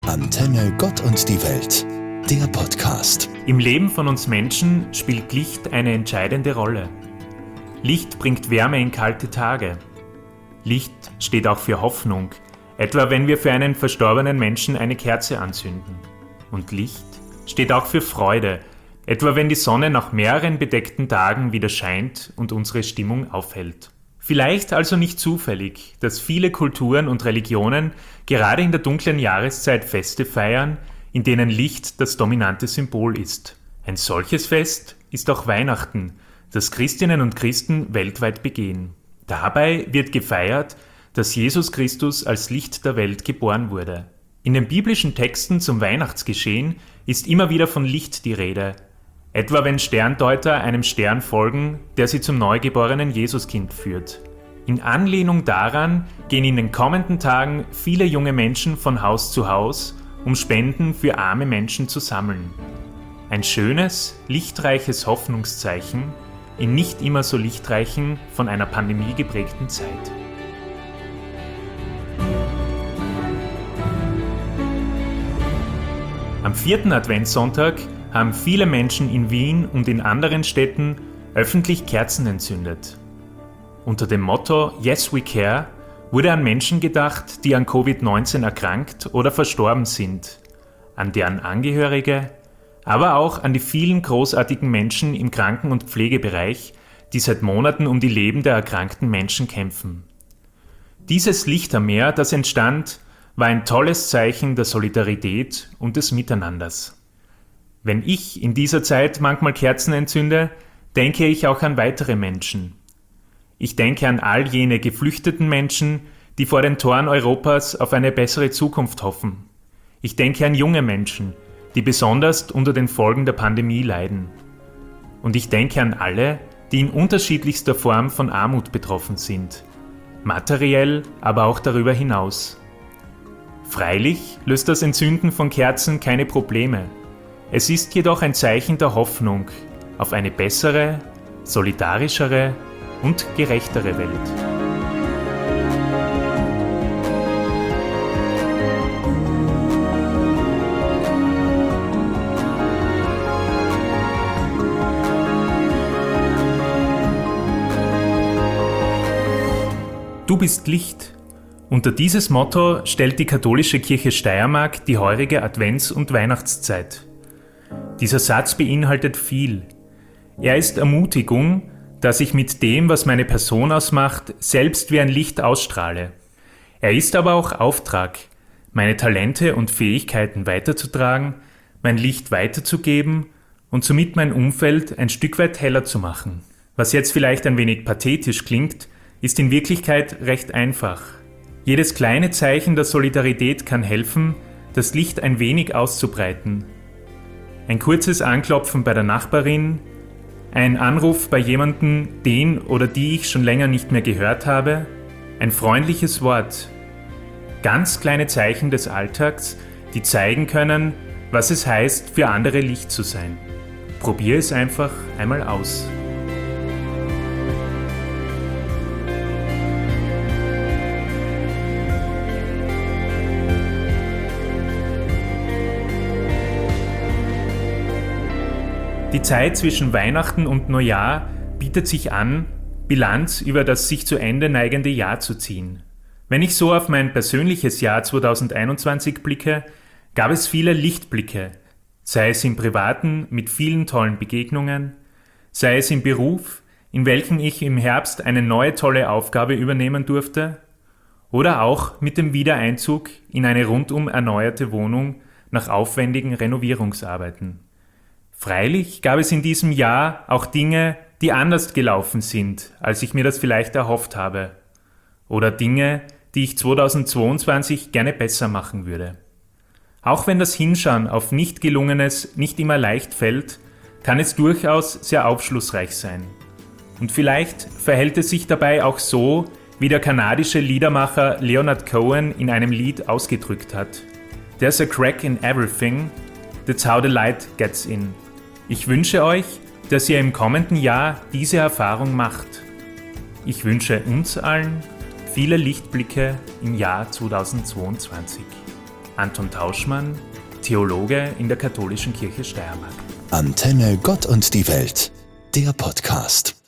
Antenne Gott und die Welt, der Podcast. Im Leben von uns Menschen spielt Licht eine entscheidende Rolle. Licht bringt Wärme in kalte Tage. Licht steht auch für Hoffnung, etwa wenn wir für einen verstorbenen Menschen eine Kerze anzünden. Und Licht steht auch für Freude, etwa wenn die Sonne nach mehreren bedeckten Tagen wieder scheint und unsere Stimmung aufhellt. Vielleicht also nicht zufällig, dass viele Kulturen und Religionen gerade in der dunklen Jahreszeit Feste feiern, in denen Licht das dominante Symbol ist. Ein solches Fest ist auch Weihnachten, das Christinnen und Christen weltweit begehen. Dabei wird gefeiert, dass Jesus Christus als Licht der Welt geboren wurde. In den biblischen Texten zum Weihnachtsgeschehen ist immer wieder von Licht die Rede, etwa wenn Sterndeuter einem Stern folgen, der sie zum neugeborenen Jesuskind führt. In Anlehnung daran gehen in den kommenden Tagen viele junge Menschen von Haus zu Haus, um Spenden für arme Menschen zu sammeln. Ein schönes, lichtreiches Hoffnungszeichen in nicht immer so lichtreichen, von einer Pandemie geprägten Zeit. Am 4. Adventssonntag haben viele Menschen in Wien und in anderen Städten öffentlich Kerzen entzündet. Unter dem Motto Yes We Care wurde an Menschen gedacht, die an Covid-19 erkrankt oder verstorben sind, an deren Angehörige, aber auch an die vielen großartigen Menschen im Kranken- und Pflegebereich, die seit Monaten um die Leben der erkrankten Menschen kämpfen. Dieses Lichtermeer, das entstand, war ein tolles Zeichen der Solidarität und des Miteinanders. Wenn ich in dieser Zeit manchmal Kerzen entzünde, denke ich auch an weitere Menschen. Ich denke an all jene geflüchteten Menschen, die vor den Toren Europas auf eine bessere Zukunft hoffen. Ich denke an junge Menschen, die besonders unter den Folgen der Pandemie leiden. Und ich denke an alle, die in unterschiedlichster Form von Armut betroffen sind, materiell, aber auch darüber hinaus. Freilich löst das Entzünden von Kerzen keine Probleme. Es ist jedoch ein Zeichen der Hoffnung auf eine bessere, solidarischere und gerechtere Welt. Du bist Licht. Unter dieses Motto stellt die katholische Kirche Steiermark die heurige Advents- und Weihnachtszeit. Dieser Satz beinhaltet viel. Er ist Ermutigung, dass ich mit dem, was meine Person ausmacht, selbst wie ein Licht ausstrahle. Er ist aber auch Auftrag, meine Talente und Fähigkeiten weiterzutragen, mein Licht weiterzugeben und somit mein Umfeld ein Stück weit heller zu machen. Was jetzt vielleicht ein wenig pathetisch klingt, ist in Wirklichkeit recht einfach. Jedes kleine Zeichen der Solidarität kann helfen, das Licht ein wenig auszubreiten. Ein kurzes Anklopfen bei der Nachbarin, ein Anruf bei jemandem, den oder die ich schon länger nicht mehr gehört habe, ein freundliches Wort. Ganz kleine Zeichen des Alltags, die zeigen können, was es heißt, für andere Licht zu sein. Probier es einfach einmal aus. Die Zeit zwischen Weihnachten und Neujahr bietet sich an, Bilanz über das sich zu Ende neigende Jahr zu ziehen. Wenn ich so auf mein persönliches Jahr 2021 blicke, gab es viele Lichtblicke, sei es im Privaten mit vielen tollen Begegnungen, sei es im Beruf, in welchem ich im Herbst eine neue tolle Aufgabe übernehmen durfte, oder auch mit dem Wiedereinzug in eine rundum erneuerte Wohnung nach aufwendigen Renovierungsarbeiten. Freilich gab es in diesem Jahr auch Dinge, die anders gelaufen sind, als ich mir das vielleicht erhofft habe. Oder Dinge, die ich 2022 gerne besser machen würde. Auch wenn das Hinschauen auf nicht Gelungenes nicht immer leicht fällt, kann es durchaus sehr aufschlussreich sein. Und vielleicht verhält es sich dabei auch so, wie der kanadische Liedermacher Leonard Cohen in einem Lied ausgedrückt hat. There's a crack in everything, that's how the light gets in. Ich wünsche euch, dass ihr im kommenden Jahr diese Erfahrung macht. Ich wünsche uns allen viele Lichtblicke im Jahr 2022. Anton Tauschmann, Theologe in der Katholischen Kirche Steiermark. Antenne Gott und die Welt, der Podcast.